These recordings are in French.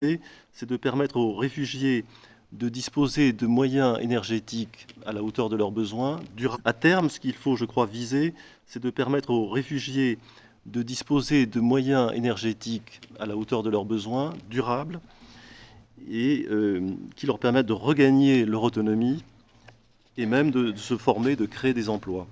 c'est de permettre aux réfugiés de disposer de moyens énergétiques à la hauteur de leurs besoins. À terme, ce qu'il faut, je crois, viser, c'est de permettre aux réfugiés de disposer de moyens énergétiques à la hauteur de leurs besoins, durables, et qui leur permettent de regagner leur autonomie et même de se former, de créer des emplois.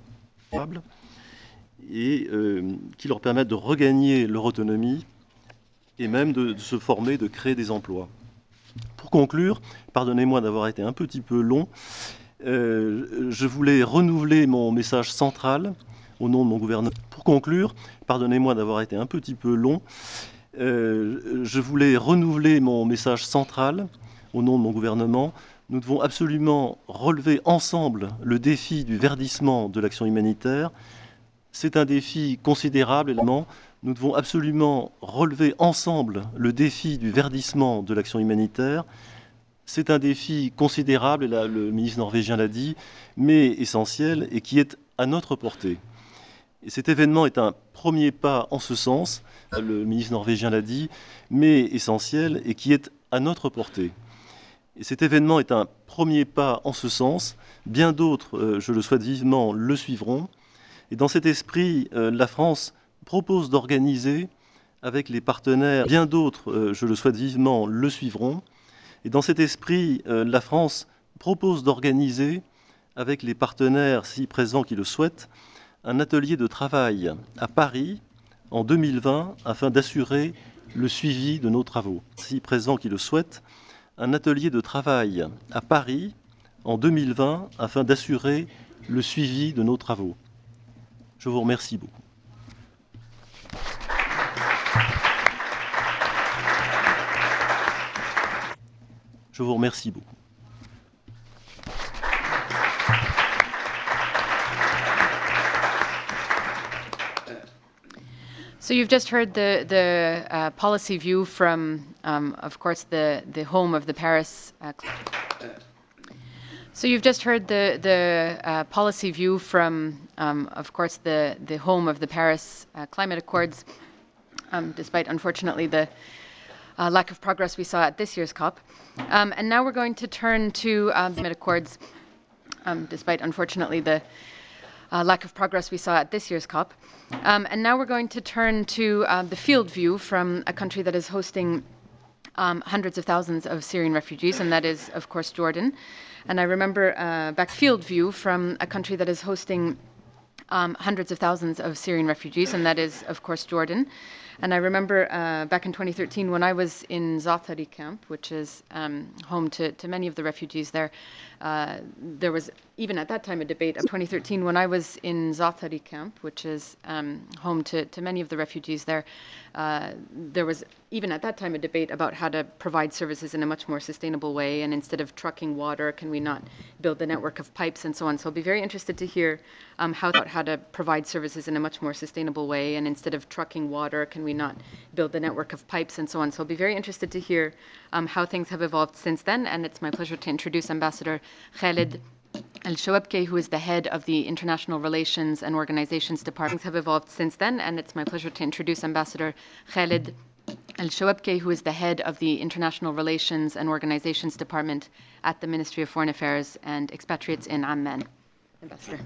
Et qui leur permettent de regagner leur autonomie et même de se former, de créer des emplois. Pour conclure, pardonnez-moi d'avoir été un petit peu long, je voulais renouveler mon message central au nom de mon gouvernement. Pour conclure, pardonnez-moi d'avoir été un petit peu long, je voulais renouveler mon message central au nom de mon gouvernement. Nous devons absolument relever ensemble le défi du verdissement de l'action humanitaire. C'est un défi considérable, évidemment. Nous devons absolument relever ensemble le défi du verdissement de l'action humanitaire. C'est un défi considérable, et là, le ministre norvégien l'a dit, mais essentiel, et qui est à notre portée. Et cet événement est un premier pas en ce sens, le ministre norvégien l'a dit, mais essentiel, et qui est à notre portée. Et cet événement est un premier pas en ce sens. Bien d'autres, je le souhaite vivement, le suivront. Et dans cet esprit, la France propose d'organiser avec les partenaires, bien d'autres, je le souhaite vivement, le suivront. Et dans cet esprit, la France propose d'organiser avec les partenaires si présents qui le souhaitent, un atelier de travail à Paris en 2020 afin d'assurer le suivi de nos travaux. Si présents qui le souhaitent, un atelier de travail à Paris en 2020 afin d'assurer le suivi de nos travaux. Je vous remercie beaucoup. Je vous remercie beaucoup. So you've just heard the policy view from, of course, the home of the Paris. So you've just heard the policy view from, of course, the home of the Paris Climate Accords, despite, unfortunately, the lack of progress we saw at this year's COP. And now we're going to turn to climate accords, despite, unfortunately, the lack of progress we saw at this year's COP. And now we're going to turn to the field view from a country that is hosting hundreds of thousands of Syrian refugees, and that is, of course, Jordan. And I remember back field view from a country that is hosting hundreds of thousands of Syrian refugees, and that is, of course, Jordan. And I remember back in 2013 when I was in Zaatari camp, which is home to many of the refugees there, there was even at that time a debate of 2013 when I was in Zaatari camp, which is home to many of the refugees there, there was even at that time a debate about how to provide services in a much more sustainable way, and instead of trucking water, can we not build a network of pipes and so on. So I'll be very interested to hear how to provide services in a much more sustainable way, and instead of trucking water, can we not build the network of pipes and so on. So I'll be very interested to hear how things have evolved since then, and it's my pleasure to introduce Ambassador Khalid Al-Shawabki, who is the head of the International Relations and Organizations Department. Things have evolved since then, and it's my pleasure to introduce Ambassador Khalid Al-Shawabki, who is the head of the International Relations and Organizations Department at the Ministry of Foreign Affairs and Expatriates in Amman. Ambassador.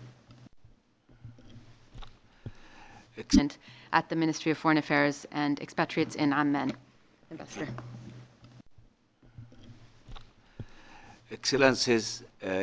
At the Ministry of Foreign Affairs and Expatriates in Amman. Ambassador. Excellencies,